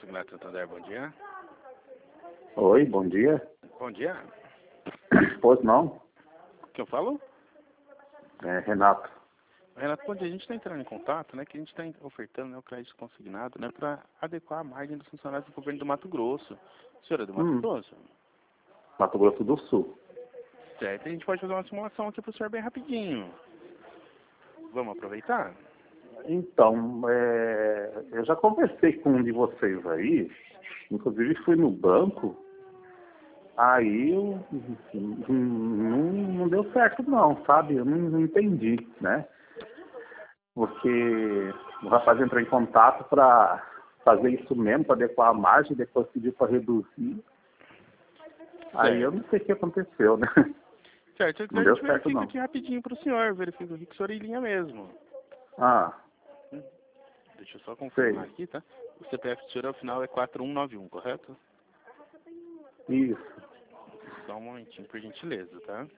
Consignado Santander, bom dia. Oi, bom dia. Bom dia. Pois não? Quem eu falo? É Renato. Renato, bom dia. A gente está entrando em contato, né, que a gente está ofertando, né, o crédito consignado, né, para adequar a margem dos funcionários do governo do Mato Grosso. Senhora do Mato Grosso? Mato Grosso do Sul. Certo, a gente pode fazer uma simulação aqui para o senhor bem rapidinho. Vamos aproveitar? Então, eu já conversei com um de vocês aí, inclusive fui no banco, aí não deu certo não, sabe? Eu não entendi, né? Porque o rapaz entrou em contato para fazer isso mesmo, para adequar a margem, depois pediu para reduzir. Aí eu não sei o que aconteceu, né? Certo, Não a deu gente certo verifica não. aqui rapidinho para o senhor, verifica aqui que o senhor é em linha mesmo. Ah, Deixa eu só sei. confirmar aqui, tá? O CPF do senhor ao final é 4191, correto? Isso. Só um momentinho, por gentileza, tá?